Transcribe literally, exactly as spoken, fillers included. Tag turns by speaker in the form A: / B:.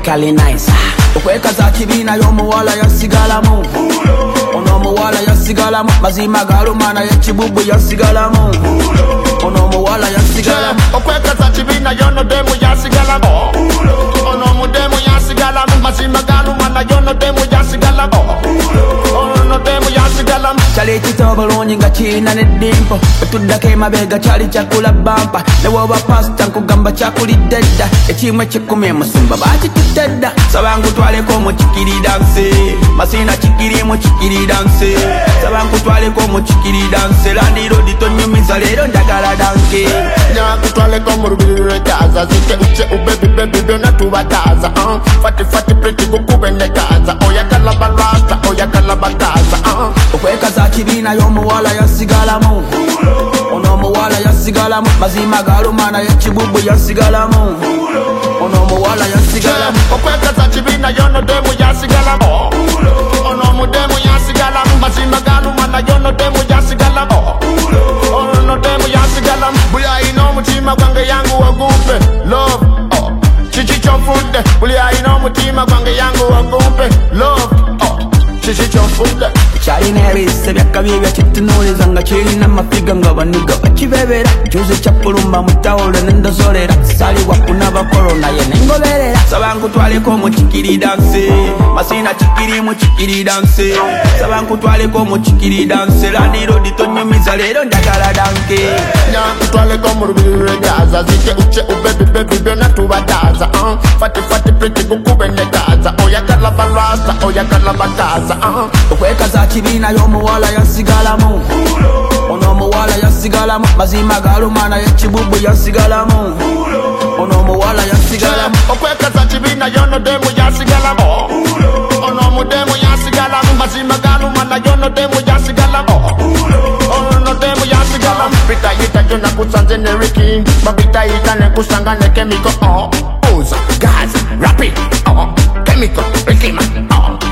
A: physically nice. Okweka za kibina y'omuwala yasigalamu. Ono omuwala yasigalamu. Mazima galumana y'ekibubu yasigalamu. Ono omuwala yasigalamu.
B: Okweka za kibina y'ono demu yasigalamu. Ono omudemu yasigalamu. Mazima galumana y'ono demu yasigalamu. Ono demu yasigalamu.
A: Chali chito bulungi nga china ne dimpo. Betuddako emabega chali chakula bampa. Ne woba pasta nkugamba chakulidde dda. Ekimwe kikumi emusumba bakitudde dda. Saba nkutwaleko mu kikiri danse. Masina kikiri mu kikiri danse. Saba nkutwaleko mu kikiri danse. Landi road tonyumiza leero njagala danke.
B: Nyakutwaleko mu lubiri lw'etaza. Zike uche ubebi bebi byonna tubataza. Fati fati pretty kukube ne gaza. Oyagala balasta, oyagala bagaza.
A: Okweka za kibina y'omuwala yasigalamu. Ono omuwala yasigalamu. Mazima galumana y'ekibubu yasigalamu. Ono omuwala yasigalamu.
B: Okweka za kibina y'ono demu yasigalamu. Ono omudemu yasigalamu. Mazima galumana y'ono demu yasigalamu. Ono demu yasigalamu. Buli ayina omutima gwange yangu wagumpe. Love, oh, kiki kyonfudde. Buli ayina omutima gwange yangu wagumpe. Love, oh, kiki kyonfudde.
A: Chalina ebise byakabi byakitunuuliza nga kirina amafiga nga baniga bakibebera. Juze kyapulumba mutawula nendozolera. Salibwa kunaba korona ye nengoberera. Saba nkutwaleko mu kikiri danse. Masina kikiri mu kikiri danse. Saba nkutwaleko mu kikiri danse. Landi road tonyumiza leero njagala danke.
B: Nyakutwaleko mu lubiri lw'etaza. Zike uche ubebi bebi byonna tubataza. Fati fati pretty kukube ne gaza. Oyagala balasta, oyagala bagaza.
A: Okweka za kibina y'omuwala yasigalamu. Ono omuwala yasigalamu. Mazima galumana y'ekibubu yasigalamu. Ono omuwala yasigalamu.
B: Okweka za kibina y'ono demu yasigalamu. Ono omudemu yasigalamu. Mazima galumana y'ono demu yasigalamu. Ono demu yasigalamu. Bita yita jona kusanze ne Ricky. Babita yita ne kusanga ne chemical. Oh, booze, gas, rapid. Oh, chemical, Ricky man. Oh.